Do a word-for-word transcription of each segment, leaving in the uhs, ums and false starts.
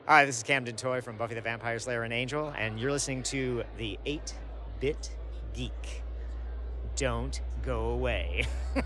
Hi, this is Camden Toy from Buffy the Vampire Slayer and Angel, and you're listening to the eight-Bit Geek. Don't go away.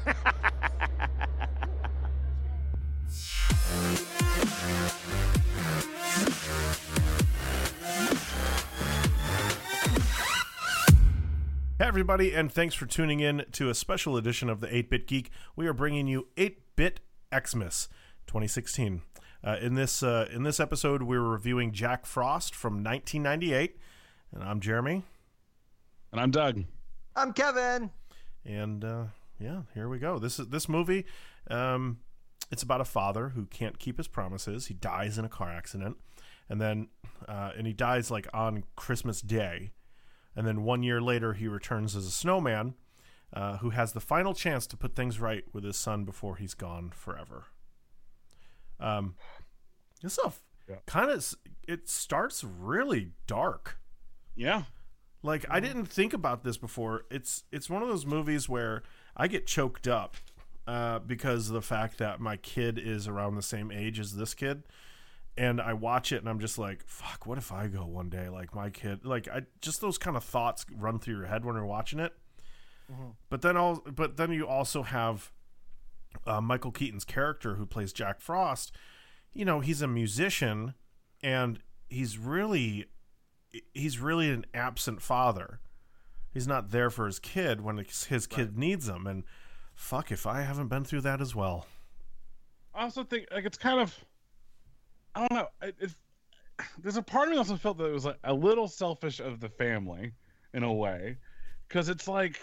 Hey everybody, and thanks for tuning in to a special edition of the eight-Bit Geek. We are bringing you eight-Bit Xmas twenty sixteen. Uh, in this uh, in this episode, we're reviewing Jack Frost from nineteen ninety-eight, and I'm Jeremy. And I'm Doug. I'm Kevin. And uh, yeah, here we go. This is this movie. Um, it's about a father who can't keep his promises. He dies in a car accident, and then uh, and he dies like on Christmas Day. And then one year later, he returns as a snowman uh, who has the final chance to put things right with his son before he's gone forever. Um, this stuff yeah. kind of, it starts really dark. Yeah. Like, I didn't think about this before. It's it's one of those movies where I get choked up uh, because of the fact that my kid is around the same age as this kid. And I watch it and I'm just like, fuck, what if I go one day like my kid? Like, I just those kind of thoughts run through your head when you're watching it. Mm-hmm. But then all, but then you also have uh, Michael Keaton's character who plays Jack Frost. You know, he's a musician and he's really he's really an absent father. He's not there for his kid when his kid right. needs him. And fuck, if I haven't been through that as well. I also think like it's kind of, I don't know. It, it, there's a part of me also felt that it was like a little selfish of the family in a way, because it's like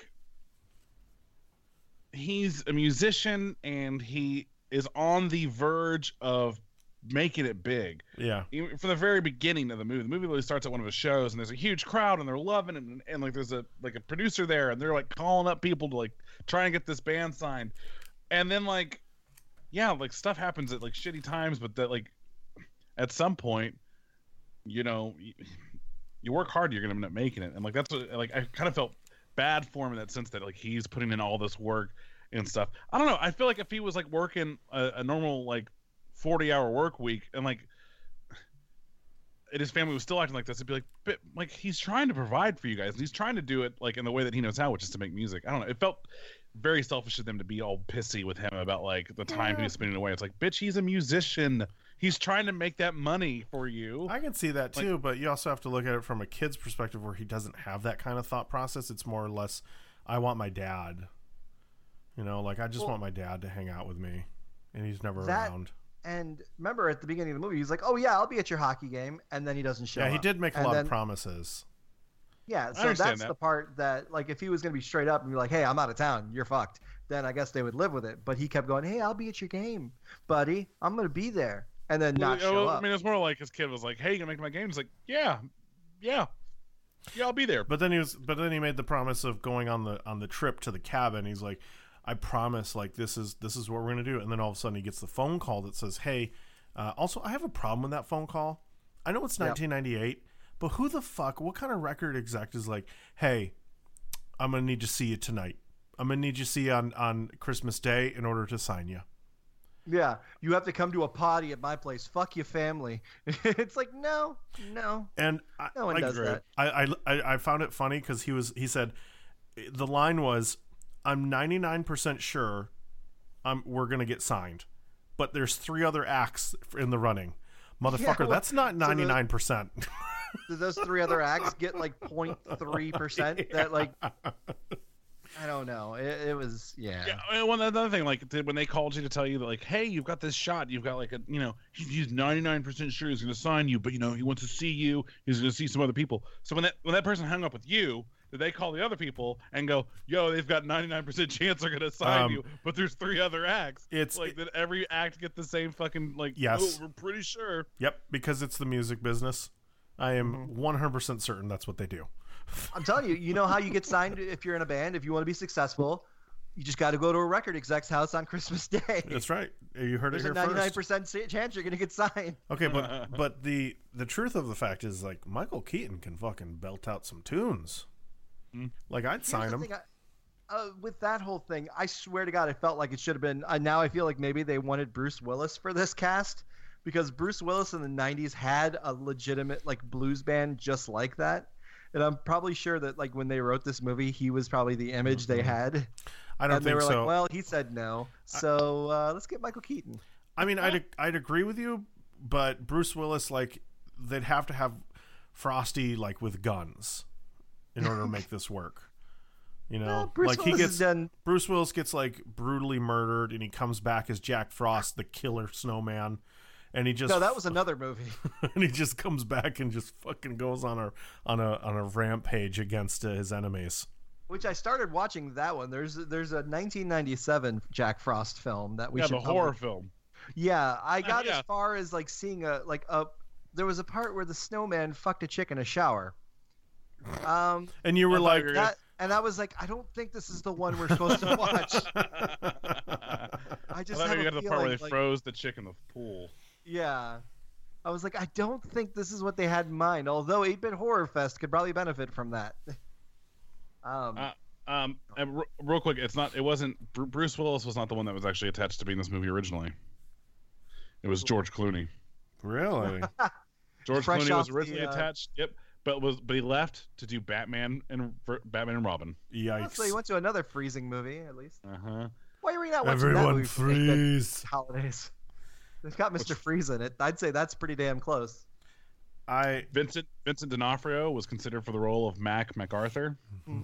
he's a musician and he is on the verge of making it big. Yeah. Even from the very beginning of the movie, the movie really starts at one of his shows, and there's a huge crowd, and they're loving it, and, and like there's a like a producer there, and they're like calling up people to like try and get this band signed, and then like, yeah, like stuff happens at like shitty times, but that like. At some point, you know, you, you work hard, you're going to end up making it. And like, that's what, like, I kind of felt bad for him in that sense that like he's putting in all this work and stuff. I don't know. I feel like if he was like working a, a normal, like forty hour work week and like, and his family was still acting like this, it'd be like, but like, he's trying to provide for you guys. And he's trying to do it like in the way that he knows how, which is to make music. I don't know. It felt very selfish of them to be all pissy with him about like the time yeah. he was spending away. It's like, bitch, he's a musician. He's trying to make that money for you. I can see that too, like, but you also have to look at it from a kid's perspective where he doesn't have that kind of thought process. It's more or less, I want my dad. You know, like I just well, want my dad to hang out with me, and he's never that, around. And remember at the beginning of the movie, he's like, oh yeah, I'll be at your hockey game, and then he doesn't show up. Yeah, he did make a and lot then, of promises. Yeah, so that's that. the part that, like, if he was going to be straight up and be like, hey, I'm out of town, you're fucked, then I guess they would live with it. But he kept going, hey, I'll be at your game, buddy. I'm going to be there. And then not well, show well, up. I mean, it's more like his kid was like, hey, you going to make my game? He's like, yeah, yeah, yeah, I'll be there. But then he was, but then he made the promise of going on the on the trip to the cabin. He's like, I promise, like, this is this is what we're going to do. And then all of a sudden he gets the phone call that says, hey, uh, also, I have a problem with that phone call. I know it's nineteen ninety-eight. Yep. But who the fuck, what kind of record exec is like, hey, I'm going to need to see you tonight. I'm going to need you to see you on, on Christmas Day in order to sign you. Yeah, you have to come to a party at my place. Fuck your family. It's like, no, no. And I, no one like, does that. I, I, I found it funny because he was, he said, the line was, I'm ninety-nine percent sure I'm, we're going to get signed. But there's three other acts in the running. Motherfucker, yeah, well, that's not ninety-nine percent. So do those three other acts get like zero point three percent? Yeah. That like, I don't know. It, it was yeah. Yeah. One another thing, like when they called you to tell you that, like, hey, you've got this shot. You've got like a, you know, he's ninety-nine percent sure he's going to sign you, but you know he wants to see you. He's going to see some other people. So when that when that person hung up with you, did they call the other people and go, yo, they've got ninety-nine percent chance they're going to sign um, you, but there's three other acts. It's like, it, did every act get the same fucking, like, yes. oh, we're pretty sure. Yep, because it's the music business. I am mm-hmm. one hundred percent certain that's what they do. I'm telling you, you know how you get signed if you're in a band, if you want to be successful, you just got to go to a record exec's house on Christmas Day. That's right. You heard There's it here There's a ninety-nine percent first. chance you're going to get signed. Okay, but but the the truth of the fact is, like, Michael Keaton can fucking belt out some tunes. Mm. Like, I'd Here's sign him. I, uh, with that whole thing, I swear to God, it felt like it should have been. Uh, now I feel like maybe they wanted Bruce Willis for this cast because Bruce Willis in the nineties had a legitimate like blues band just like that. And I'm probably sure that like when they wrote this movie, he was probably the image mm-hmm. they had. I don't and think they were so. like, well, he said no, so uh, let's get Michael Keaton. I mean, I'd I'd agree with you, but Bruce Willis, like, they'd have to have Frosty like with guns in order to make this work. You know, no, Bruce like Willis he gets done... Bruce Willis gets like brutally murdered, and he comes back as Jack Frost, the killer snowman. And he just no, that was another movie. And he just comes back and just fucking goes on a on a on a rampage against uh, his enemies. Which I started watching that one. There's there's a nineteen ninety-seven Jack Frost film that we yeah, should the horror probably... film. Yeah, I got uh, yeah. as far as like seeing a like a. There was a part where the snowman fucked a chick in a shower. Um, and you were I like, you were that, and I was like, I don't think this is the one we're supposed to watch. I just I thought have you a got the feeling, part where they like, froze the chick in the pool. Yeah. I was like, I don't think this is what they had in mind. Although eight-Bit Horror Fest could probably benefit from that. um, uh, um, and r- real quick, it's not. It wasn't. Br- Bruce Willis was not the one that was actually attached to be in this movie originally. It was George Clooney. Really? George Fresh Clooney was off originally the, uh... attached. Yep, but was but he left to do Batman and Batman and Robin. Yikes! So he went to another freezing movie at least. Uh huh. Why are we not watching Everyone that movie freeze. holidays? They've got Mister Freeze in it. I'd say that's pretty damn close. I Vincent Vincent D'Onofrio was considered for the role of Mac MacArthur. Hey,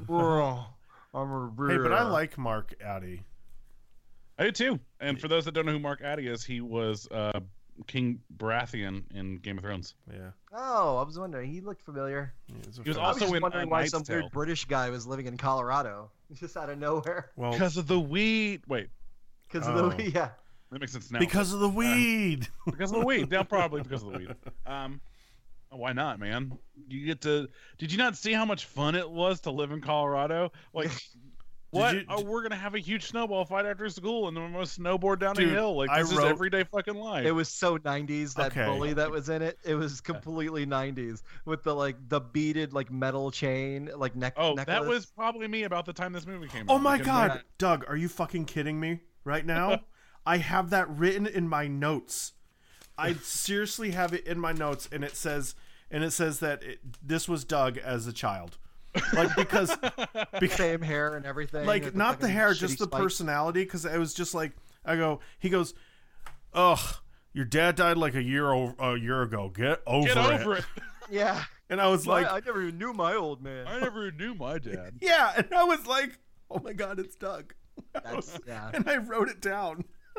but I like Mark Addy. I do too. And for those that don't know who Mark Addy is, he was uh, King Baratheon in Game of Thrones. Yeah. Oh, I was wondering. He looked familiar. He was, he was I also was just in wondering uh, why Knight's some Tale. weird British guy was living in Colorado, just out of nowhere. Well, Because of the weed. Wait, Because Oh. of the yeah. that makes sense now. because of the weed. Uh, because of the weed. Yeah, probably because of the weed. Um, why not, man? You get to. Did you not see how much fun it was to live in Colorado? Like, what? you- oh, we're gonna have a huge snowball fight after school, and then we're gonna snowboard down Dude, a hill. Like I this wrote- is everyday fucking life. It was so nineties, that Okay. bully that was in it. It was completely nineties with the like the beaded like metal chain like neck. oh, necklace. that was probably me about the time this movie came out. Oh my Because- god, Doug, are you fucking kidding me right now? I have that written in my notes. I seriously have it in my notes, and it says, and it says that it, this was Doug as a child, like because, because same hair and everything. like with not the fucking hair, shitty just the spikes. personality. Because it was just like I go, he goes, ugh, your dad died like a year o- a year ago. Get over Get it. over it. Yeah. And I was My- like, I never even knew my old man. I never knew my dad. yeah, and I was like, oh my god, it's Doug. That's, yeah. And I wrote it down.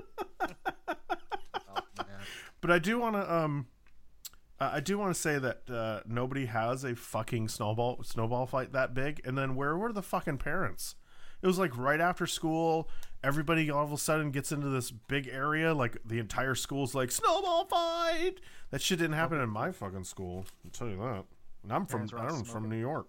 Oh, man. But I do want to um uh, I do want to say that uh, nobody has a fucking snowball snowball fight that big. And then where were the fucking parents? It was like right after school, everybody all of a sudden gets into this big area, like the entire school's like snowball fight. That shit didn't happen in my fucking school. I'll tell you that. And I'm from Parents were I'm all from smoking. New York.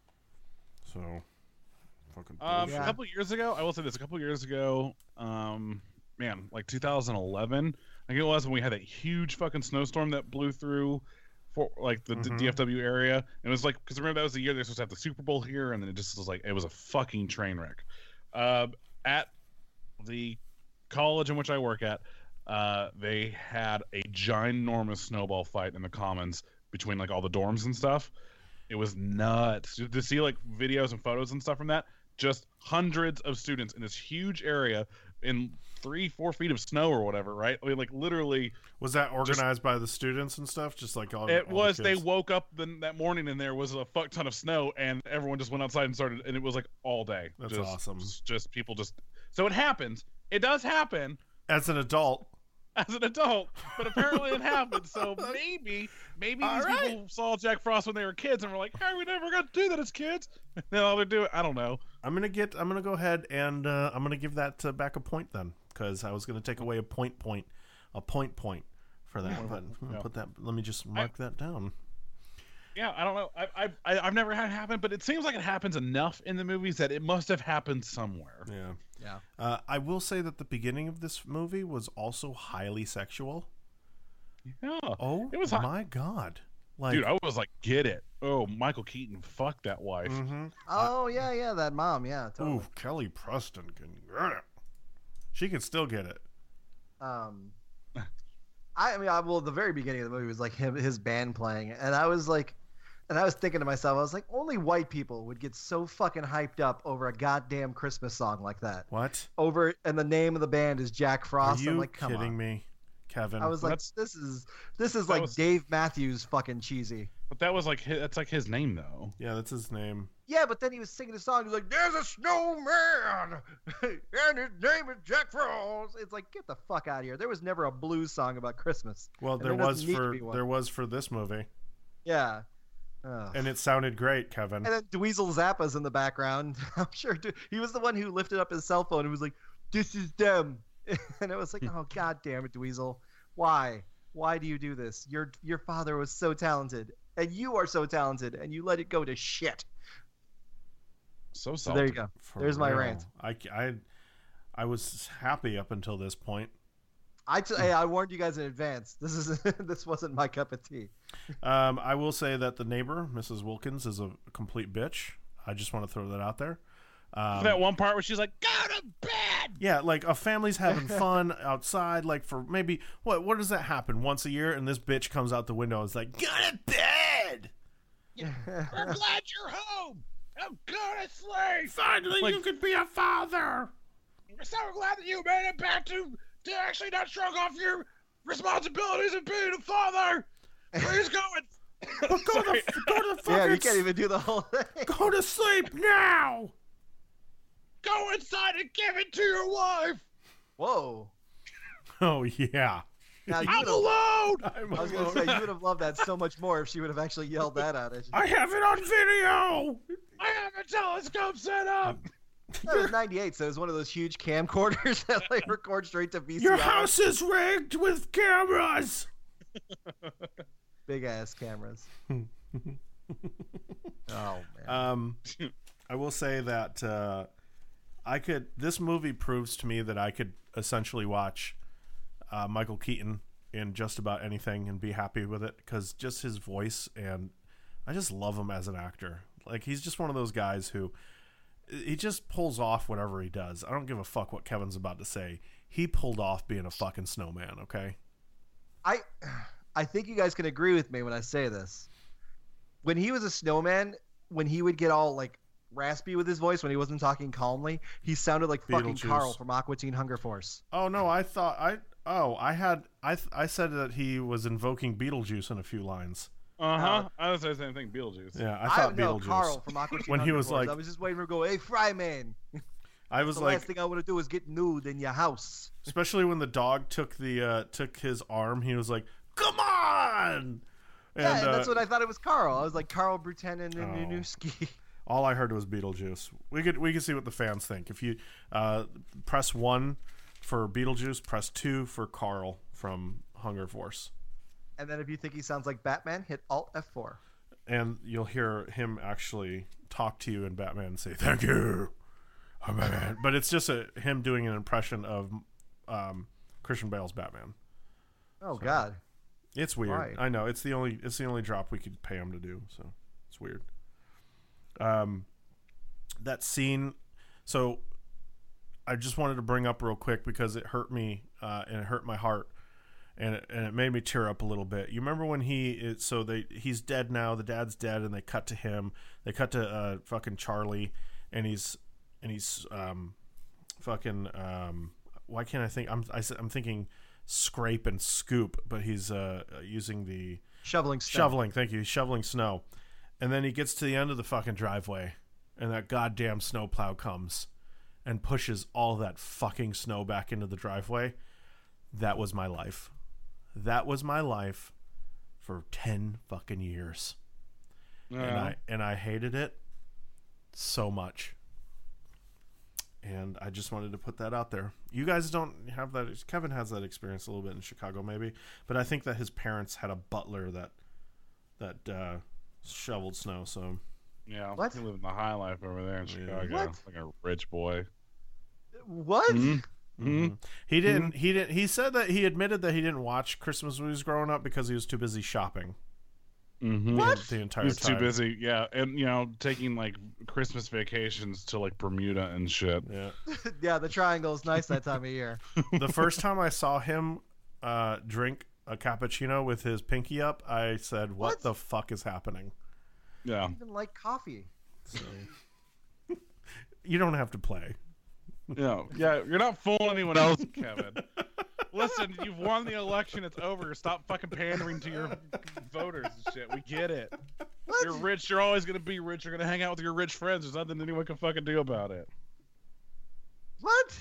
So fucking Um, bullshit. Yeah. A couple years ago, I will say this. A couple years ago, um, man, like two thousand eleven, I think it was when we had that huge fucking snowstorm that blew through, for like the Mhm. D F W area. And it was like, because remember that was the year they were supposed to have the Super Bowl here, and then it just was like it was a fucking train wreck. Uh, at the college in which I work at, uh, they had a ginormous snowball fight in the commons between like all the dorms and stuff. It was nuts to see like videos and photos and stuff from that. Just hundreds of students in this huge area in three, four feet of snow or whatever, right? I mean, like literally. Was that organized by the students and stuff? Just like all It all the was. They kids? woke up the, that morning and there was a fuck ton of snow, and everyone just went outside and started, and it was like all day. That's just, awesome. Just people just. So it happens. It does happen As an adult. as an adult, but apparently it happened. So maybe, maybe All these right. people saw Jack Frost when they were kids and were like, "Hey, we never got to do that as kids." And then all they do, I don't know. I'm gonna get. I'm gonna go ahead and uh, I'm gonna give that uh, back a point then, because I was gonna take away a point point, a point point for that. But I'm gonna Yeah. put that. Let me just mark that down. Yeah, I don't know. I, I, I, I've never had it happen, but it seems like it happens enough in the movies that it must have happened somewhere. Yeah. Yeah. Uh, I will say that the beginning of this movie was also highly sexual. Yeah. Oh It was hot. my god! Like, Dude, I was like, get it. Oh, Michael Keaton, fuck that wife. mhm. Oh yeah, yeah, that mom, yeah, totally. Ooh, Kelly Preston can get it. She can still get it. Um, I mean, I, well, the very beginning of the movie was like him, his band playing, and I was like, and I was thinking to myself, I was like, only white people would get so fucking hyped up over a goddamn Christmas song like that. What? Over, and the name of the band is Jack Frost. Are you I'm like, come kidding on. me, Kevin? I was like, That's- this is this is like was- Dave Matthews fucking cheesy. But that was like his, that's like his name though. Yeah, that's his name. Yeah, but then he was singing a song. He was like, "There's a snowman, and his name is Jack Frost." It's like, get the fuck out of here. There was never a blues song about Christmas. Well, And there there was doesn't need to for be one. there was for this movie, Yeah. Ugh. and it sounded great, Kevin. And then Dweezil Zappa's in the background. I'm sure Du- he was the one who lifted up his cell phone and was like, "This is them," and it was like, "Oh god damn it, Dweezil, why? Why do you do this? Your your father was so talented, and you are so talented, and you let it go to shit." So So salty. there you go. For There's my real. rant. I, I, I was happy up until this point. I t- hey, I warned you guys in advance. This is this wasn't my cup of tea. Um, I will say that the neighbor, Missus Wilkins, is a complete bitch. I just want to throw that out there. Um, that one part where she's like, "Go to bed." yeah, like a family's having fun outside, like for maybe what what does that happen once a year? And this bitch comes out the window and is like, "Go to bed." We're glad you're home. I'm going to sleep. Finally, Like- you could be a father. We're so glad that you made it back to, to actually not shrug off your responsibilities of being a father. Please go and But go to Sorry. go to fucking Yeah, you can't even do the whole thing. go to sleep now. go inside and give it to your wife. Whoa. Oh yeah. Now you I'm would've- alone. I'm I was gonna alone. say you would have loved that so much more if she would have actually yelled that out at you. I have it on video. I have a telescope set up. That was ninety-eight, so it was one of those huge camcorders that like record straight to V C R. Your house is rigged with cameras. Big ass cameras. Oh man. Um, I will say that uh, I could. This movie proves to me that I could essentially watch uh, Michael Keaton in just about anything and be happy with it because just his voice, and I just love him as an actor. Like he's just one of those guys who he just pulls off whatever he does. I don't give a fuck what Kevin's about to say. He pulled off being a fucking snowman. Okay. I I think you guys can agree with me when I say this. When he was a snowman, when he would get all like raspy with his voice when he wasn't talking calmly, he sounded like fucking Beetlejuice. Carl from Aqua Teen Hunger Force. Oh no, I thought I. Oh, I had I. th- I said that he was invoking Beetlejuice in a few lines. Uh huh. I was saying the same thing. Beetlejuice. Yeah, I thought know Beetlejuice. Carl from Aqua Teen When he Hunger was Force. like- I was just waiting for him to go, "Hey, Fryman, I was the like, last thing I want to do is get nude in your house." especially when the dog took the uh, took his arm, he was like, "Come on!" And, yeah, and that's uh, what I thought it was Carl. I was like Carl Brutenin and Oh. Nunewski. all I heard was Beetlejuice. We could we could see what the fans think. If you uh, press one for Beetlejuice, press two for Carl from Hunger Force, And then if you think he sounds like Batman, hit Alt F four. and you'll hear him actually talk to you in Batman and say, "Thank you, oh, Batman." But it's just a him doing an impression of um, Christian Bale's Batman. Oh So- God. It's weird. Right. I know. It's the only it's the only drop we could pay him to do, so it's weird. Um that scene, so I just wanted to bring up real quick because it hurt me uh, and it hurt my heart and it, and it made me tear up a little bit. You remember when he is, so they he's dead now, the dad's dead, and they cut to him. They cut to uh, fucking Charlie and he's and he's um fucking um why can't I think I'm I, I'm thinking scrape and scoop, but he's uh, using the Shoveling snow. shoveling. Thank you. He's shoveling snow, and then he gets to the end of the fucking driveway, and that goddamn snowplow comes and pushes all that fucking snow back into the driveway. That was my life. That was my life for ten fucking years, and I and I hated it so much. And I just wanted to put that out there. You guys don't have that. Kevin has that experience a little bit in Chicago, maybe, but I think that his parents had a butler that that uh, shoveled snow. So Yeah. What? He living the high life over there in Yeah. Chicago. What? Like a rich boy. What? Mm-hmm. mhm. he didn't. He didn't. He said that he admitted that he didn't watch Christmas movies growing up because he was too busy shopping. Mm-hmm. What? The entire He's time. too busy, yeah, and you know, taking like Christmas vacations to like Bermuda and shit. Yeah. Yeah, the triangle is nice that time of year. The first time I saw him uh, drink a cappuccino with his pinky up, I said, "What, What? the fuck is happening?" Yeah. I don't even like coffee. So you don't have to play. Yeah. Yeah. You're not fooling anyone else, Kevin. Listen, you've won the election. It's over. Stop fucking pandering to your voters and shit. We get it. What? You're rich. You're always gonna be rich. You're gonna hang out with your rich friends. There's nothing anyone can fucking do about it. What?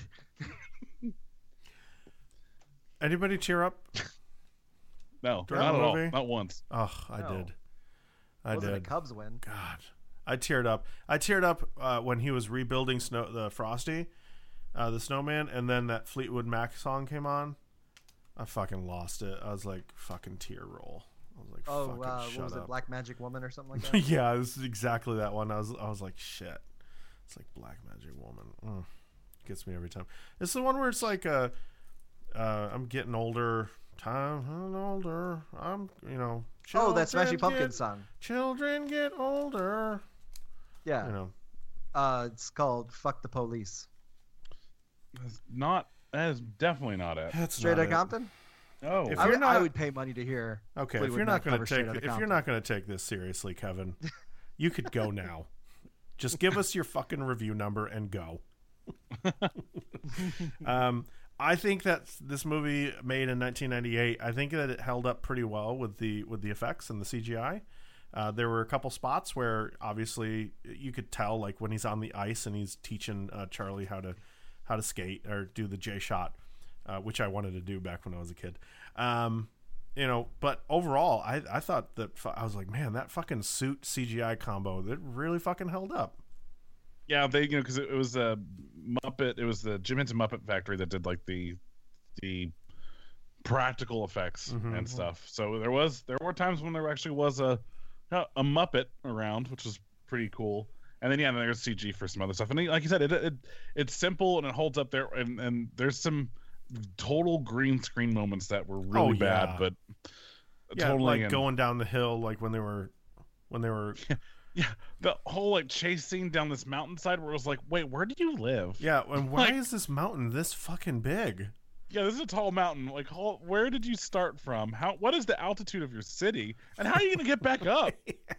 Anybody cheer up? No, During not the at all. movie? Not once. Oh, I No. did. I Wasn't did. a Cubs win. God, I teared up. I teared up uh, when he was rebuilding snow the Frosty, uh, the snowman, and then that Fleetwood Mac song came on. I fucking lost it. I was like, fucking tear roll. I was like, Oh, fucking uh, shut what was up. it? Black Magic Woman or something like that? Yeah, this is exactly that one. I was, I was like, shit. It's like Black Magic Woman. Mm. Gets me every time. It's the one where it's like, uh, uh, I'm getting older. Time I'm older. I'm, you know. Oh, that Smashing children Pumpkins get- song. Children get older. Yeah. You know. Uh, it's called "Fuck the Police." That's not. That is definitely not it. That's Straight not Outta it. Compton. No. If I you're would, I not- would pay money to hear. Okay, if Fleetwood you're not Mac going to cover take Straight Outta if you're Compton. not going to take this seriously, Kevin, you could go now. Just give us your fucking review number and go. um, I think that this movie made in nineteen ninety-eight. I think that it held up pretty well with the with the effects and the C G I. Uh, there were a couple spots where obviously you could tell, like when he's on the ice and he's teaching uh, Charlie how to how to skate or do the J shot, uh, which I wanted to do back when I was a kid. Um, you know, but overall, I, I thought that fu- I was like, man, that fucking suit C G I combo that really fucking held up. Yeah, they you know because it, it was a Muppet. It was the Jim Henson Muppet Factory that did like the the practical effects Mhm. and stuff. So there was there were times when there actually was a a Muppet around, which was pretty cool. And then yeah, then there's C G for some other stuff. And like you said, it, it it's simple and it holds up there. And, and there's some total green screen moments that were really Oh, yeah. bad, but Yeah, totally like and- going down the hill, like when they were when they were yeah, the whole like chase scene down this mountainside where it was like, wait, where do you live? yeah. And why Like- is this mountain this fucking big? Yeah, this is a tall mountain. Like, how, where did you start from? How? What is the altitude of your city? And how are you going to get back up?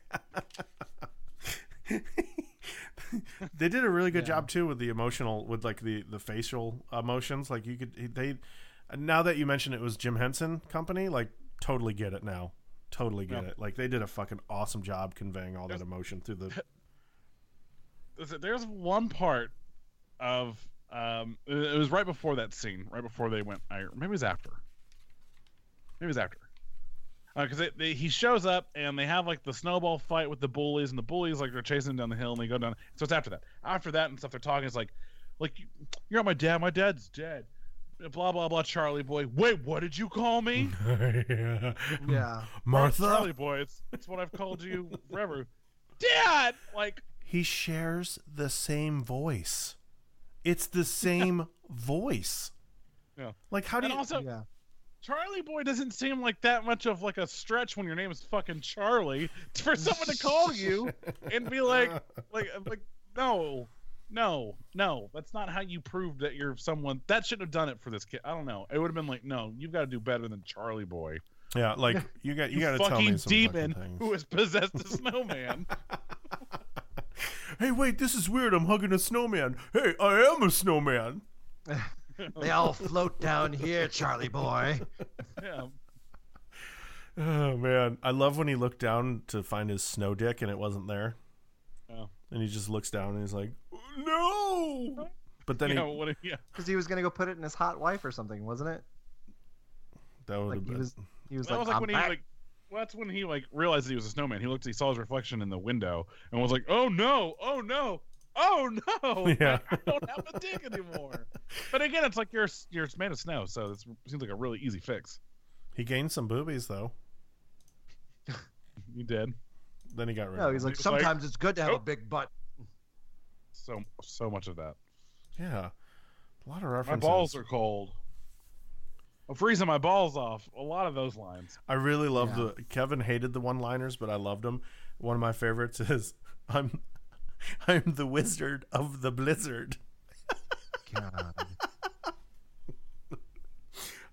They did a really good Yeah. job too with the emotional, with like the the facial emotions. Like you could they now that you mentioned it was Jim Henson Company, like totally get it now. Totally get Yeah. it. Like they did a fucking awesome job conveying all that emotion through the. There's- There's one part of um, it it was right before that scene, right before they went. I, maybe it was after. Maybe it was after. Because they they, he shows up and they have like the snowball fight with the bullies, and the bullies like they're chasing him down the hill, and they go down. So it's after that. After that and stuff, they're talking. It's like, like you're not my dad. My dad's dead. Blah blah blah. Charlie boy. Wait, what did you call me? Yeah. Martha. Charlie boy. It's it's what I've called you forever. Dad. Like He shares the same voice. It's the same voice. Yeah. Like how do and you? also Yeah. Charlie boy doesn't seem like that much of like a stretch when your name is fucking Charlie for someone to call you and be like like like no. No, no, that's not how you prove that you're someone. That shouldn't have done it for this kid. I don't know. It would have been like, no, you've got to do better than Charlie boy. Yeah, like you got you, got to tell fucking me some demon fucking things. who has possessed a snowman. Hey, wait, this is weird. I'm hugging a snowman. Hey, I am a snowman. They all float down here, Charlie boy. Yeah, Oh man, I love when he looked down to find his snow dick and it wasn't there, oh. and he just looks down and he's like, "No!" But then yeah, he what? Yeah, Because he was gonna go put it in his hot wife or something, wasn't it? that would Like have he been. was, he was that like, was like I'm when he back. like. Well, that's when he like realized that he was a snowman. He looked, he saw his reflection in the window, and was like, "Oh no! Oh no! Oh no! Yeah. I don't have a dick anymore." But again, it's like you're you're made of snow, so it seems like a really easy fix. He gained some boobies though. You did Then he got rid No, of he's them. like, He was like, sometimes it's good to have "Oh." a big butt. so so much of that. Yeah, a lot of My references. balls are cold. I'm freezing my balls off. A lot of those lines. I really love Yeah. the Kevin hated the one-liners, but I loved them. One of my favorites is I'm I'm the wizard of the blizzard. God.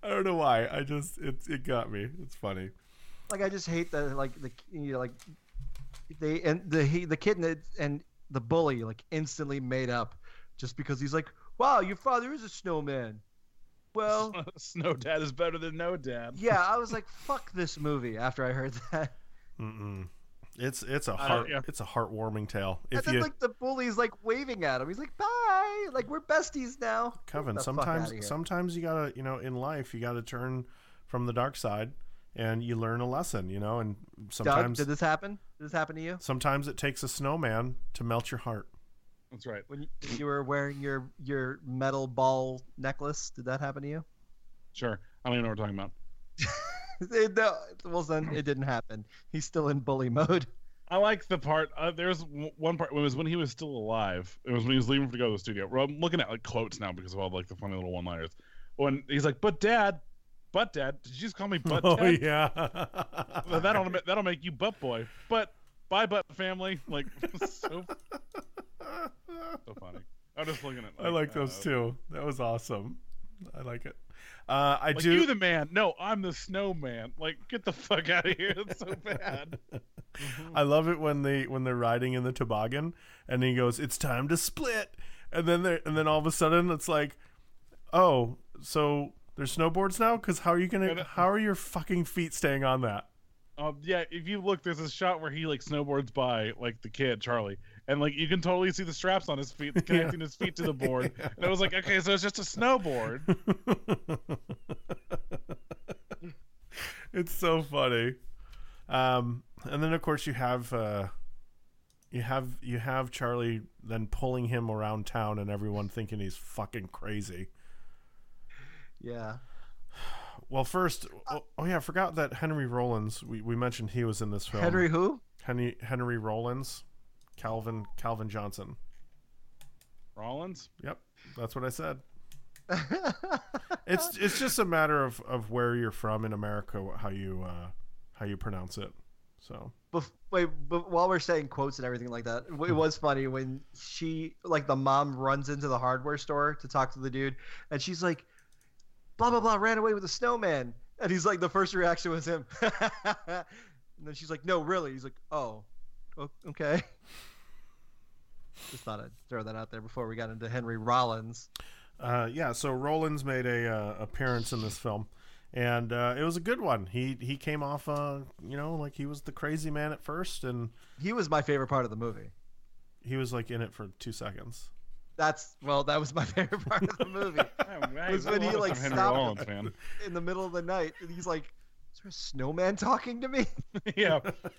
I don't know why. I just it it got me. It's funny. Like I just hate that like the you know like they and the he, the kid and the, and the bully like instantly made up just because he's like, wow, your father is a snowman. Well, Snow Dad is better than No Dad. yeah, I was like, fuck this movie after I heard that. Mm-mm. It's it's a I heart don't- yeah. it's a heartwarming tale. And If then you like the bully's like waving at him. He's like, bye. Like we're besties now. Kevin, Get the fuck sometimes outta here. sometimes you gotta you know in life you gotta turn from the dark side and you learn a lesson. You know, and Doug, sometimes did this happen? Did this happen to you sometimes it takes a snowman to melt your heart. That's right. when you, you were wearing your your metal ball necklace? Did that happen to you? Sure. I don't even know what we're talking about. It- no, well, then it didn't happen. He's still in bully mode. I like the part. Uh, there's w- one part. It was when he was still alive. It was when he was leaving to go to the studio. Well, I'm looking at like quotes now because of all like the funny little one-liners. When he's like, "But Dad, but Dad, did you just call me Butt Oh Dad? yeah, Well, that'll ma- that'll make you Butt Boy. But bye, Butt family." Like so, so funny. I'm just looking at. I like those uh, too. That was awesome. I like it. Uh, I Like do. you the man. No, I'm the snowman. Like get the fuck out of here. That's so bad. I love it when they when they're riding in the toboggan and he goes, "It's time to split," and then they and then all of a sudden it's like, "Oh, so there's snowboards now? Because how are you And gonna? it- How are your fucking feet staying on that?" Um, yeah, if you look, there's a shot where he like snowboards by like the kid Charlie, and like you can totally see the straps on his feet connecting his feet to the board. And I was like, okay, so it's just a snowboard. It's so funny. Um, and then of course you have uh, you have you have Charlie then pulling him around town and everyone thinking he's fucking crazy. Yeah. Well, first, oh, oh yeah, I forgot that Henry Rollins. We, we mentioned he was in this film. Henry who? Henry Henry Rollins, Calvin Calvin Johnson. Rollins. Yep, that's what I said. It's it's just a matter of, of where you're from in America, how you uh, how you pronounce it. So Bef- wait, but while we're saying quotes and everything like that, it was funny when she, like, the mom runs into the hardware store to talk to the dude, and she's like, blah blah blah, ran away with a snowman, and he's like, the first reaction was him, and then she's like, no, really? He's like, oh, o- okay. Just thought I'd throw that out there before we got into Henry Rollins. uh, yeah, so Rollins made a uh, appearance in this film, and uh, it was a good one. He he came off, uh, you know, like he was the crazy man at first, and He was my favorite part of the movie. he was like in it for two seconds. That's well, that was my favorite part of the movie. I, Was when he, like, Henry stopped- Rollins fan. In the middle of the night, and he's like, "Is there a snowman talking to me?" Yeah,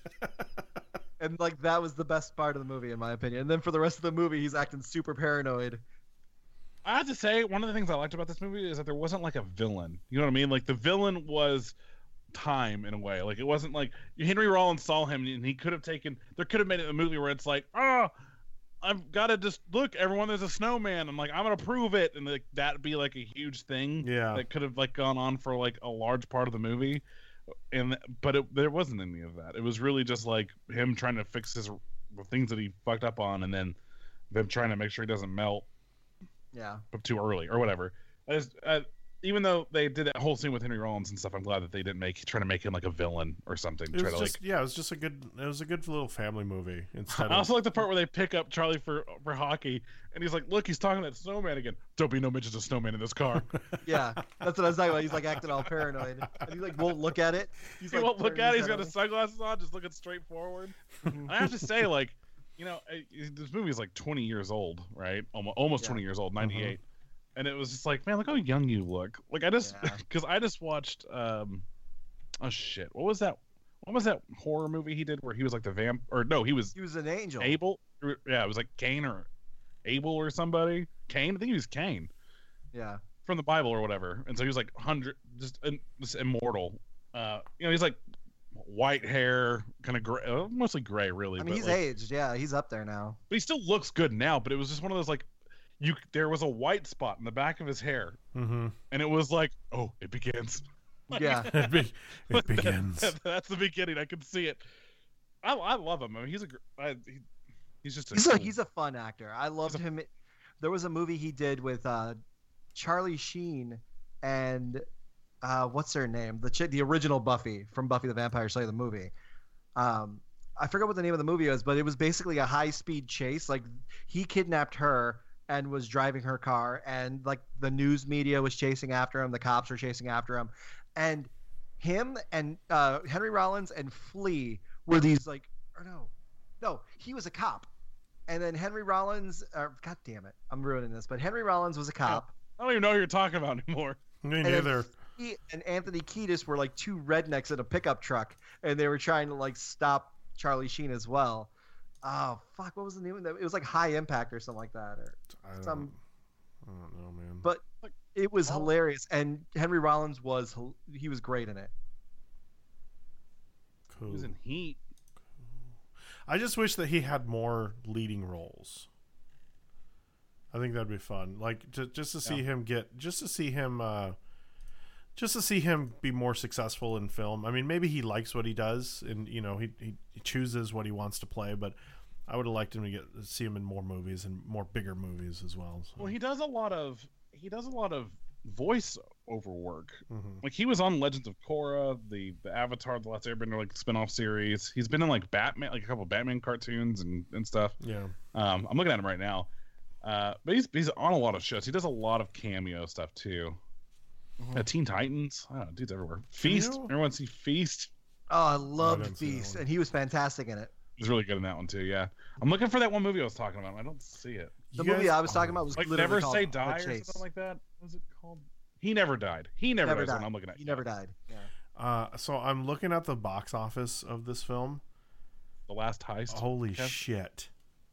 And like that was the best part of the movie, in my opinion. And then for the rest of the movie, he's acting super paranoid. I have to say one of the things I liked about this movie is that there wasn't like a villain. You know what I mean? Like the villain was time in a way. Like it wasn't like Henry Rollins saw him and he could have taken. There could have made it a movie where it's like, oh, I've got to just look, everyone. There's a snowman. I'm like, I'm gonna prove it, and like that'd be like a huge thing. Yeah. that could have like gone on for like a large part of the movie. And but it, there wasn't any of that. It was really just like him trying to fix his the things that he fucked up on, and then them trying to make sure he doesn't melt Yeah. but too early or whatever. I just, I, even though they did that whole scene with Henry Rollins and stuff, I'm glad that they didn't make try to make him like a villain or something. It Try was to just like. yeah, it was just a good it was a good little family movie instead I of also like the part where they pick up Charlie for for hockey, and he's like, "Look, he's talking to that snowman again. Don't be no mention of snowman in this car." Yeah. That's what I was talking about. He's like acting all paranoid, and he like won't look at it. He's he like won't look turning at it. his He's got head his sunglasses on, just looking straight forward. away. I have to say, like, you know, I- this movie is like twenty years old, right? Almost, almost Yeah. twenty years old, ninety-eight. And it was just like, man, look how young you look. Like I just, Yeah. because I just watched, um, oh shit, what was that? What was that horror movie he did where he was like the vamp? Or no, he was He was an angel. Abel. Or- Yeah, it was like Cain or Abel or somebody. Cain, I think he was Cain Yeah. from the Bible or whatever. And so he was like hundred, just, uh, just immortal. Uh, you know, he's like white hair, kind of gray, uh, mostly gray, really. I mean, but, he's like, aged. Yeah, he's up there now. but he still looks good now. But it was just one of those like, you there was a white spot in the back of his hair, mm-hmm. and it was like, oh, it begins. Yeah. it, be, it begins. That- that's the beginning. I can see it. I, I love him. I mean, he's a gr- I, he, he's just a He's a cool- he's a fun actor. I loved He's a- him. There was a movie he did with uh, Charlie Sheen and uh, what's her name? The chick, the original Buffy from Buffy the Vampire Slayer, the movie. Um, I forget what the name of the movie was, but it was basically a high speed chase. Like he kidnapped her and was driving her car, and like the news media was chasing after him, the cops were chasing after him, and him and uh, Henry Rollins and Flea were these like, or no, no, he was a cop, and then Henry Rollins, uh, God damn it, I'm ruining this, but Henry Rollins was a cop. I don't even know what you're talking about anymore. Me And then neither. He and Anthony Kiedis were like two rednecks in a pickup truck, and they were trying to like stop Charlie Sheen as well. Oh fuck, what was the name of that? It was like High Impact or something like that, or I don't, some. I don't know, man. But it was hilarious, and Henry Rollins was he was great in it. cool. He was in Heat. I just wish that he had more leading roles. I think that'd be fun. Like to, just to see Yeah. him get, just to see him, uh, just to see him be more successful in film. I mean, maybe he likes what he does, and you know, he he, he chooses what he wants to play. But I would have liked him to get see him in more movies and more bigger movies as well. So. Well, he does a lot of he does a lot of voice over work. Mhm. Like he was on Legends of Korra, the the Avatar, the Last Airbender, like spin-off series. He's been in like Batman, like a couple of Batman cartoons and and stuff. Yeah. Um, I'm looking at him right now. Uh, but he's he's on a lot of shows. He does a lot of cameo stuff too. Uh, Teen Titans. I don't know, dude's everywhere. Feast. you- Everyone see Feast. Oh, I I loved didn't see that Beast, one. and he was fantastic in it. He's really good in that one too. Yeah, I'm looking for that one movie I was talking about. I don't see it. The You movie guys- I was talking about was Like literally Never called Say The Die or Chase. something like that. What was it called? He Never Died. He Never, Never Died. is died. What I'm looking at. He never died. Yeah. Uh, so I'm looking at the box office of this film. The Last Heist. Holy Kev? shit!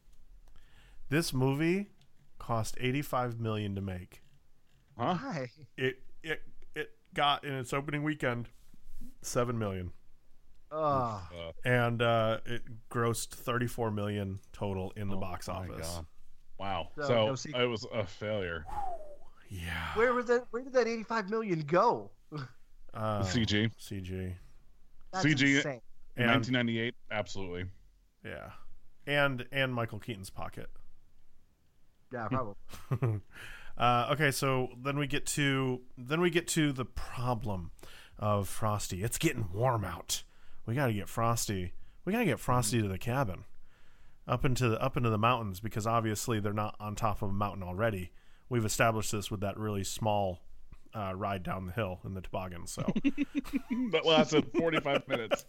This movie cost eighty-five million to make. Huh? Hi. It it it got in its opening weekend seven million, Oh, Uh, and uh, it grossed thirty-four million total in the Oh box my office. God. Wow. So, So, no sequel. it was a failure. Yeah. where was that? Where did that eighty-five million go? Uh, C G. C G. That's C G insane. In And nineteen ninety-eight. Absolutely. yeah, and and Michael Keaton's pocket. Yeah, probably. uh, okay, so then we get to then we get to the problem of Frosty. It's getting warm out. We got to get Frosty. We got to get Frosty to the cabin, up into the up into the mountains, because obviously they're not on top of a mountain already. We've established this with that really small uh, ride down the hill in the toboggan. So That lasted forty-five minutes.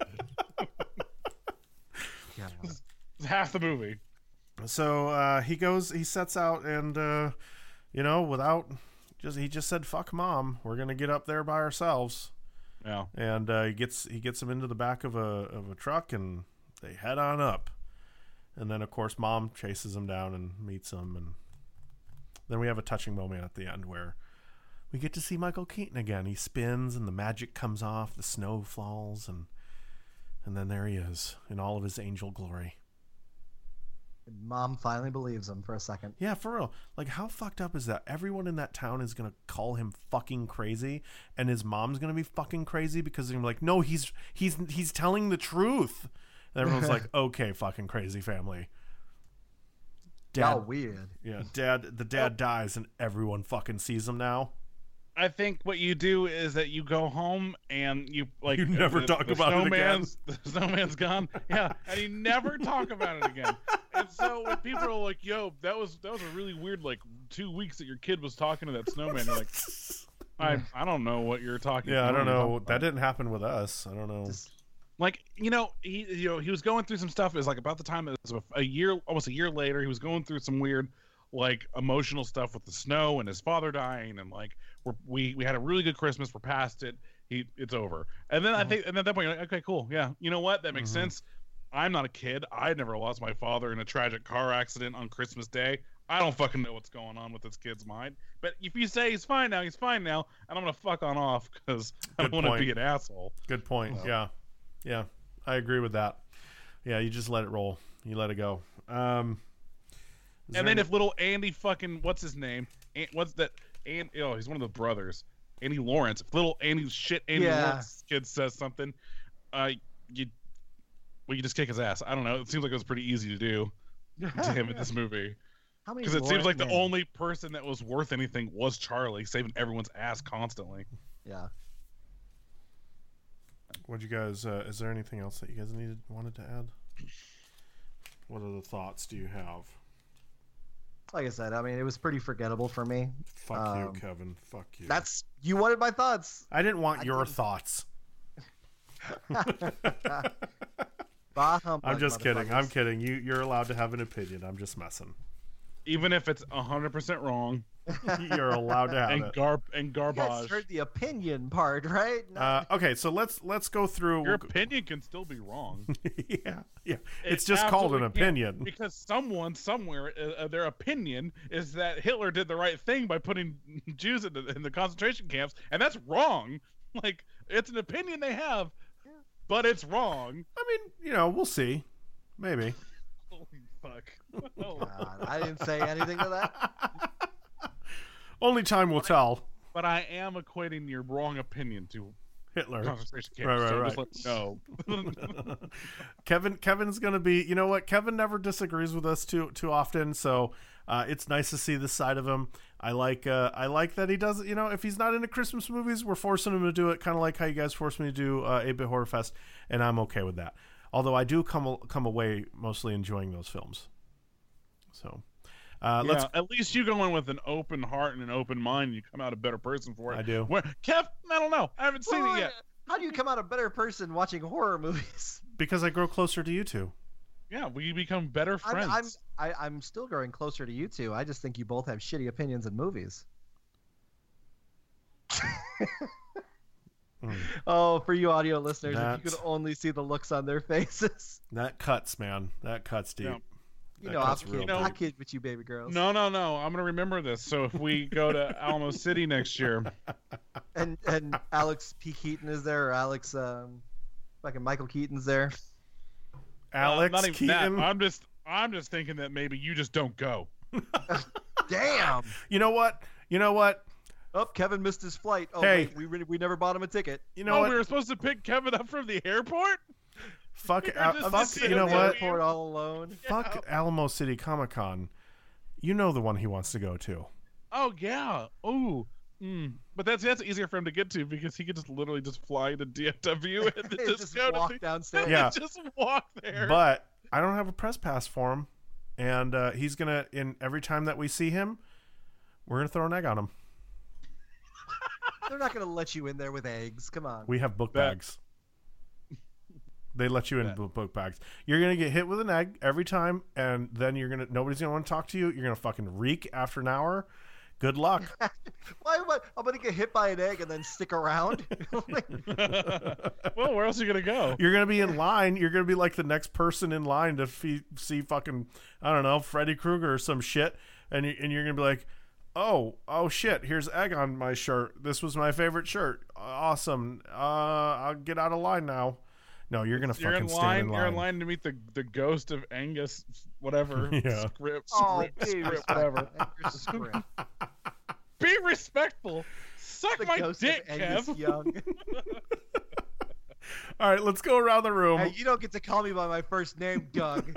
Yeah. It's half the movie. so uh, he goes, he sets out, and uh, you know, without just he just said, "Fuck mom, we're gonna get up there by ourselves." Yeah. And uh, he gets he gets him into the back of a of a truck, and they head on up. And then of course mom chases him down and meets him, and then we have a touching moment at the end where we get to see Michael Keaton again. He spins and the magic comes off, the snow falls, and and then there he is in all of his angel glory. And Mom finally believes him for a second. Yeah, for real. Like, how fucked up is that? Everyone in that town is gonna call him fucking crazy, and his mom's gonna be fucking crazy because they're gonna be like, no, he's he's he's telling the truth. And everyone's like, okay, fucking crazy family. Dad, Oh, weird. yeah, dad. The dad dies, and everyone fucking sees him now. I think what you do is that you go home and you like You never the, talk the about it again. snowman's- The snowman's gone, yeah, and you never talk about it again. And so when people are like, "Yo, that was that was a really weird like two weeks that your kid was talking to that snowman," you're like, "I I don't know what you're talking." Yeah, I don't what you're know. talking That about." didn't happen with us. I don't know. Just, Like you know he you know he was going through some stuff. It was like about the time it was a year, almost a year later. He was going through some weird like emotional stuff with the snow and his father dying, and like we're, we we had a really good Christmas. We're past it. He it's over. And then I think and at that point you're like, okay, cool, yeah, you know what, that makes Mhm. sense. I'm not a kid. I never lost my father in a tragic car accident on Christmas Day. I don't fucking know what's going on with this kid's mind. But if you say he's fine now, he's fine now, and I'm gonna fuck on off because I Good don't want to point. be an asshole. Good point. Well. Yeah, yeah, I agree with that. Yeah, you just let it roll. You let it go. Um, is And there then any- if little Andy fucking what's his name? An- what's that? And oh, he's one of the brothers. Andy Lawrence. If little Andy shit Andy Yeah. Lawrence kid says something, uh, you well you just kick his ass. I don't know. It seems like it was pretty easy to do to him in this movie How many because it seems Lawrence like the men? only person that was worth anything was Charlie, saving everyone's ass constantly. Yeah. What you guys? Uh, is there anything else that you guys needed wanted to add? What other thoughts do you have? Like I said, I mean, it was pretty forgettable for me. Fuck Um, you, Kevin. Fuck you. That's you wanted my thoughts. I didn't want I your didn't- thoughts. Bah humbug, I'm just kidding. I'm motherfuckers. kidding. You you're allowed to have an opinion. I'm just messing. Even if it's one hundred percent wrong You're allowed to have and it. garb and You guys garbage. heard the opinion part, right? Uh, Not- okay, so let's let's go through. Your opinion can still be wrong. yeah, yeah. It It's just called an absolutely can, opinion. because someone somewhere, uh, uh, their opinion is that Hitler did the right thing by putting Jews in the, in the concentration camps, and that's wrong. Like, it's an opinion they have, but it's wrong. I mean, you know, we'll see. Maybe. Holy fuck! Oh. God, I didn't say anything to that. Only time will tell. But I am equating your wrong opinion to Hitler. concentration camps. Right, right, so right. just let no. Kevin Kevin's gonna be, you know what, Kevin never disagrees with us too too often, so uh, it's nice to see this side of him. I like uh, I like that he does, you know, if he's not into Christmas movies, we're forcing him to do it, kind of like how you guys forced me to do uh, eight bit Horror Fest, and I'm okay with that. Although I do come come away mostly enjoying those films. So uh, Yeah, let's at least you go in with an open heart and an open mind, and you come out a better person for it. I do. Where, Kev, I don't know. I haven't seen Well, it yet. How do you come out a better person watching horror movies? because I grow closer to you two. Yeah, we become better I'm, friends. I'm I, I'm still growing closer to you two. I just think you both have shitty opinions in movies. Mm. Oh, for you audio listeners, if you That's- could only see the looks on their faces. That cuts, man. That cuts deep. Yeah. You That know, I'll cuts real kid, deep. I'll kid with you, baby girls. No, no, no. I'm gonna remember this. So if we go to Alamo City next year, And and Alex P. Keaton is there, or Alex, um, fucking Michael Keaton's there. Alex uh, not even Keaton. that. I'm just, I'm just thinking that maybe you just don't go. Damn. You know what? You know what? Oh, Kevin missed his flight. Oh, Hey. wait, we re- we never bought him a ticket. You know oh, what? we were supposed to pick Kevin up from the airport. Fuck, we were Al- just fuck. sitting You know there. what? Airport all alone. Fuck Alamo City Comic Con. You know the one he wants to go to. Oh yeah. Oh. Mm. But that's that's easier for him to get to because he could just literally just fly to D F W and then just, just go walk to the, downstairs. Yeah. just walk there. But I don't have a press pass for him, and uh, he's gonna. In every time that we see him, we're gonna throw an egg on him. They're not going to let you in there with eggs. Come on. We have book Bet. bags. They let you in Bet. bo- book bags. You're gonna get hit with an egg every time, and then you're gonna. Nobody's gonna want to talk to you. You're gonna fucking reek after an hour. Good luck. Why am I? I'm going to get hit by an egg and then stick around. Well, where else are you gonna go? You're gonna be in line. You're gonna be like the next person in line to fee- see fucking I don't know Freddy Krueger or some shit, and you, and you're gonna be like, oh oh shit, here's egg on my shirt. This was my favorite shirt. Awesome. Uh, I'll get out of line now. No, you're gonna You're fucking in stand line. in line. You're in line to meet the the ghost of Angus, whatever. Yeah. Script, Oh, script, be script, whatever. respectful. Script. Be respectful. Suck The my ghost dick, of Angus Kev. Young. All right, let's go around the room. Hey, you don't get to call me by my first name, Doug.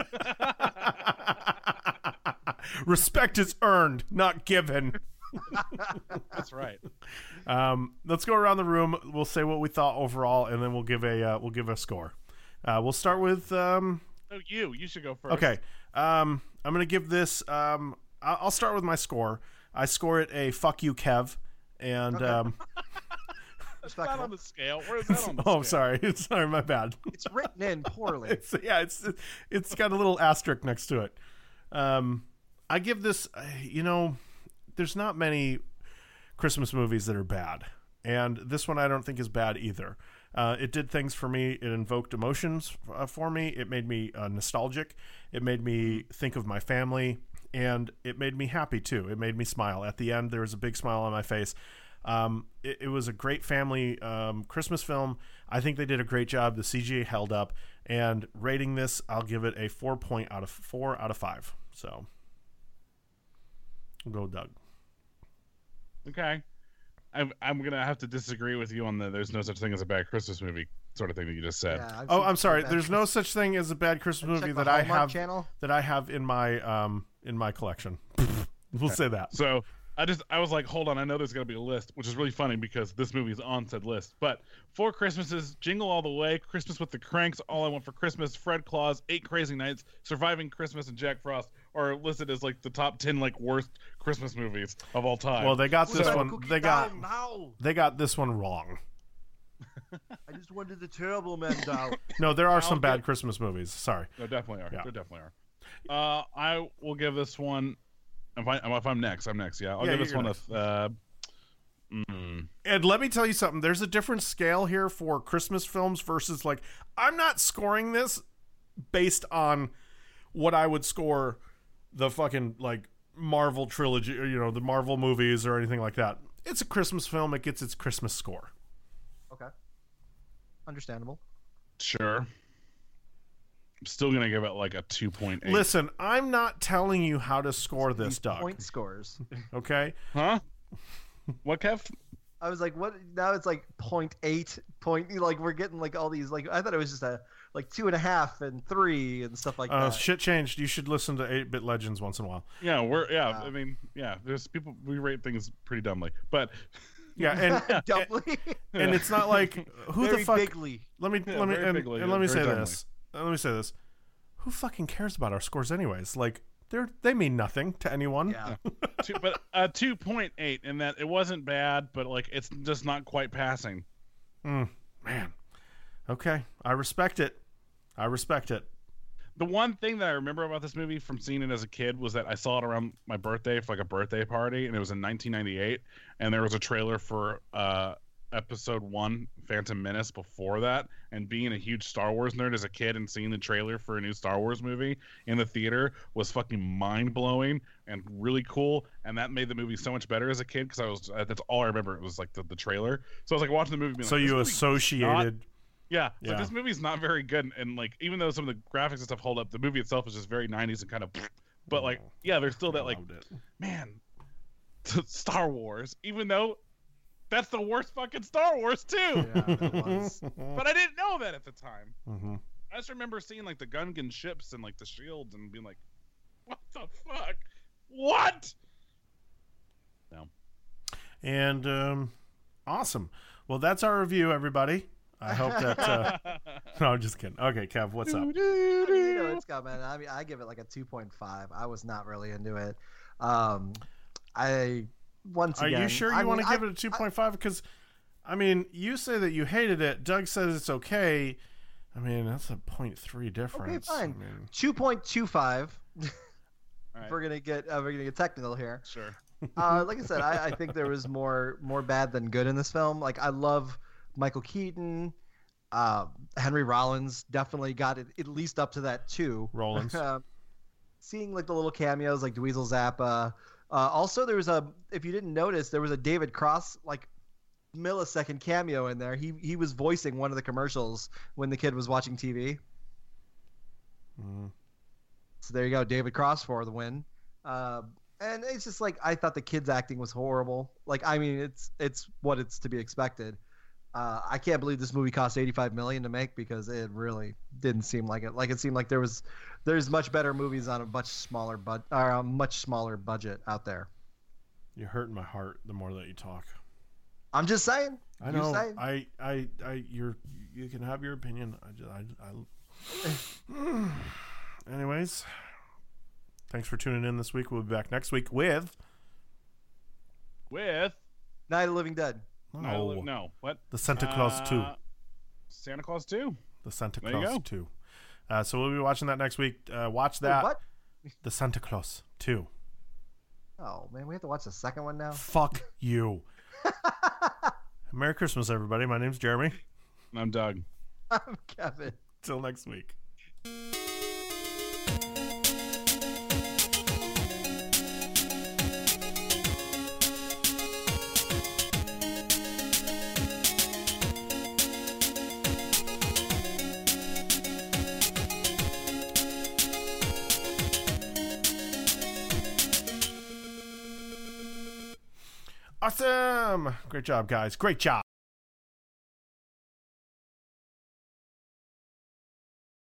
Respect is earned, not given. That's right. Um, let's go around the room. We'll say what we thought overall, and then we'll give a uh, we'll give a score. Uh, we'll start with um, Oh, you. You should go first. okay. Um, I'm gonna give this. Um, I- I'll start with my score. I score it a fuck you, Kev, and um, It's not on the scale. Where is that on the oh, scale? sorry, sorry, my bad. It's written in poorly. It's yeah, it's it's got a little asterisk next to it. Um, I give this. uh, You know, there's not many Christmas movies that are bad, and this one I don't think is bad either. Uh, it did things for me. It invoked emotions uh, for me. It made me uh, nostalgic. It made me think of my family, and it made me happy too. It made me smile. At the end, there was a big smile on my face. Um, it, it was a great family um, Christmas film. I think they did a great job. The C G A held up, and rating this, I'll give it a four point out of four out of five. So, we'll go, Doug. Okay. I'm, I'm going to have to disagree with you on the there's no such thing as a bad Christmas movie sort of thing that you just said. Yeah, I've Oh, seen I'm sorry. bad There's no Christmas- such thing as a bad Christmas Check movie the that I Hallmark have Channel. that I have in my um in my collection. We'll say that. So I just I was like, hold on, I know there's gonna be a list, which is really funny because this movie is on said list. But Four Christmases, Jingle All the Way, Christmas with the Cranks, All I Want for Christmas, Fred Claus, Eight Crazy Nights, Surviving Christmas, and Jack Frost are listed as like the top ten like worst Christmas movies of all time. Well, they got this So- one. Cookie They got down now. they got this one wrong. I just wanted the Terrible Men down. No, there are some I'll bad get- Christmas movies. Sorry. There definitely are. Yeah. There definitely are. Uh, I will give this one. If, I, if I'm next, I'm next. Yeah, I'll Yeah, give this you're one next. a. Uh, mm, And let me tell you something. There's a different scale here for Christmas films versus like I'm not scoring this based on what I would score the fucking like Marvel trilogy, or, you know, the Marvel movies or anything like that. It's a Christmas film. It gets its Christmas score. Okay. Understandable. sure. I'm still gonna give it like a two point eight. Listen, I'm not telling you how to score this, These Doug. Point scores. Okay? Huh? What, Kev? I was like, what? Now it's like point eight, point. Like we're getting like all these. Like I thought it was just a like two and a half and three and stuff like Uh, that. shit changed. You should listen to eight bit Legends once in a while. Yeah, we're yeah. Wow. I mean, yeah. There's people we rate things pretty dumbly, but Yeah, and Doubly. and it's not like who Very the fuck. bigly. Let me Yeah, let me very and, bigly, and yeah, let me very say dumbly. this. Uh, Let me say this. Who fucking cares about our scores anyways? Like they're they mean nothing to anyone. Yeah. two, but a two point eight in that it wasn't bad, but like it's just not quite passing. Mm, man. Okay, I respect it. I respect it. The one thing that I remember about this movie from seeing it as a kid was that I saw it around my birthday for like a birthday party, and it was in nineteen ninety-eight, and there was a trailer for uh, episode one, Phantom Menace, before that. And being a huge Star Wars nerd as a kid and seeing the trailer for a new Star Wars movie in the theater was fucking mind blowing and really cool. And that made the movie so much better as a kid because I was that's all I remember. It was like the, the trailer. So I was like watching the movie. Being So like, this you movie associated. Yeah, it's Yeah. like this movie's not very good, and like even though some of the graphics and stuff hold up, the movie itself is just very nineties and kind of. But like, yeah, there's still that like, Loved it. man, Star Wars. Even though that's the worst fucking Star Wars too, Yeah, it was. but I didn't know that at the time. Mhm. I just remember seeing like the Gungan ships and like the shields and being like, what the fuck? What? And um, awesome. Well, that's our review, everybody. I hope that. Uh, no, I'm just kidding. Okay, Kev, what's up? I mean, you know, it's coming. I mean, I give it like a two point five. I was not really into it. Um, I once Are again. you sure you I want mean, to give I- it a two point five? Because, I mean, you say that you hated it. Doug says it's okay. I mean, that's a point three difference. fine. I mean, two point two five. Alright. We're gonna get uh, we're gonna get technical here. Sure. Uh, like I said, I, I think there was more more bad than good in this film. Like I love Michael Keaton, uh, Henry Rollins definitely got it at least up to that too. Rollins. Uh, seeing like the little cameos like Dweezil Zappa. Uh, also, there was a if you didn't notice, there was a David Cross like millisecond cameo in there. He he was voicing one of the commercials when the kid was watching T V. Mm. So there you go, David Cross for the win. Uh, and it's just like I thought the kids' acting was horrible. Like I mean, it's it's what it's to be expected. Uh, I can't believe this movie cost eighty-five million dollars to make because it really didn't seem like it. Like it seemed like there was there's much better movies on a much smaller bud or a much smaller budget out there. You're hurting my heart the more that you talk. I'm just saying. I You're know. saying. I, I, I, you're, you can have your opinion. I, just, I, I. Anyways, thanks for tuning in this week. We'll be back next week with. With Night of the Living Dead. no, No, no, what? the Santa Claus two. Uh, Santa Claus two. The Santa there you Claus go. two. Uh, so we'll be watching that next week. Uh, watch Wait, that. what? The Santa Claus two. Oh man, we have to watch the second one now. Fuck you. Merry Christmas, everybody. My name's Jeremy. I'm Doug. I'm Kevin. Till next week. Awesome. Great job, guys. Great job.